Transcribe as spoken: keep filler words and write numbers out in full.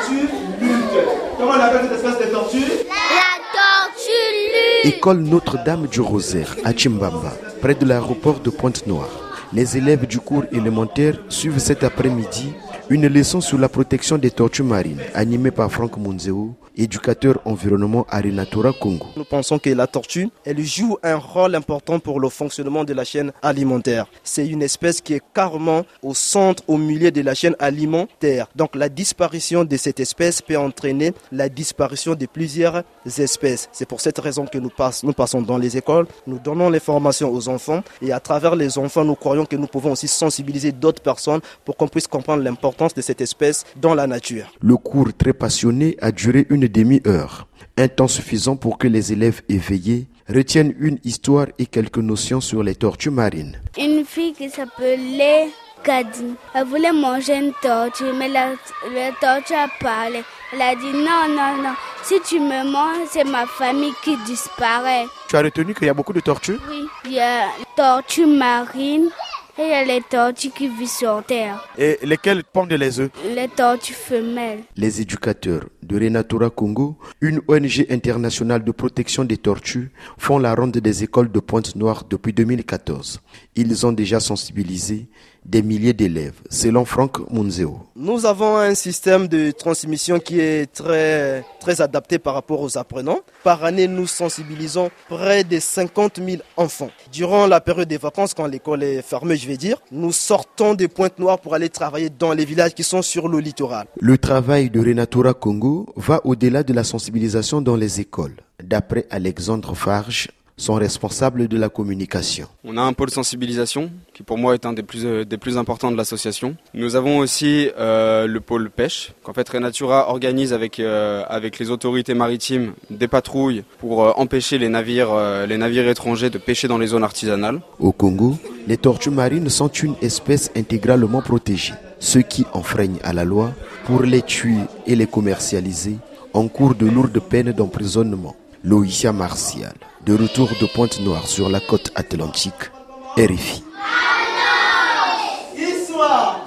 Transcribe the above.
tortue lutte. Comment on appelle cette espèce de tortue? La tortue lutte. École Notre-Dame du Rosaire à Chimbamba, près de l'aéroport de Pointe-Noire. Les élèves du cours élémentaire suivent cet après-midi une leçon sur la protection des tortues marines, animée par Franck Munzeo, éducateur environnement à Renatura Congo. Nous pensons que la tortue, elle joue un rôle important pour le fonctionnement de la chaîne alimentaire. C'est une espèce qui est carrément au centre, au milieu de la chaîne alimentaire. Donc la disparition de cette espèce peut entraîner la disparition de plusieurs espèces. C'est pour cette raison que nous, passe, nous passons dans les écoles, nous donnons les formations aux enfants et à travers les enfants, nous croyons que nous pouvons aussi sensibiliser d'autres personnes pour qu'on puisse comprendre l'importance de cette espèce dans la nature. Le cours très passionné a duré une demi-heure, un temps suffisant pour que les élèves éveillés retiennent une histoire et quelques notions sur les tortues marines. Une fille qui s'appelait Kadi, elle voulait manger une tortue, mais la, la tortue a parlé. Elle a dit non, non, non, si tu me manges, c'est ma famille qui disparaît. Tu as retenu qu'il y a beaucoup de tortues? Oui, il y a tortues marines. Et il y a les tortues qui vivent sur terre. Et lesquelles pondent les œufs? Les tortues femelles. Les éducateurs de Renatura Congo, une O N G internationale de protection des tortues, font la ronde des écoles de Pointe-Noire depuis deux mille quatorze. Ils ont déjà sensibilisé des milliers d'élèves, selon Franck Munzeo. Nous avons un système de transmission qui est très, très adapté par rapport aux apprenants. Par année, nous sensibilisons près de cinquante mille enfants. Durant la période des vacances, quand l'école est fermée, je vais dire, nous sortons de Pointe-Noire pour aller travailler dans les villages qui sont sur le littoral. Le travail de Renatura Congo va au-delà de la sensibilisation dans les écoles. D'après Alexandre Farge, son responsable de la communication. On a un pôle sensibilisation qui pour moi est un des plus, euh, des plus importants de l'association. Nous avons aussi euh, le pôle pêche qu'en fait Renatura organise avec, euh, avec les autorités maritimes des patrouilles pour euh, empêcher les navires, euh, les navires étrangers de pêcher dans les zones artisanales. Au Congo, les tortues marines sont une espèce intégralement protégée. Ceux qui enfreignent à la loi pour les tuer et les commercialiser encourent de lourdes peines d'emprisonnement. Loïcia Martial, de retour de Pointe-Noire sur la côte atlantique, R F I. Histoire.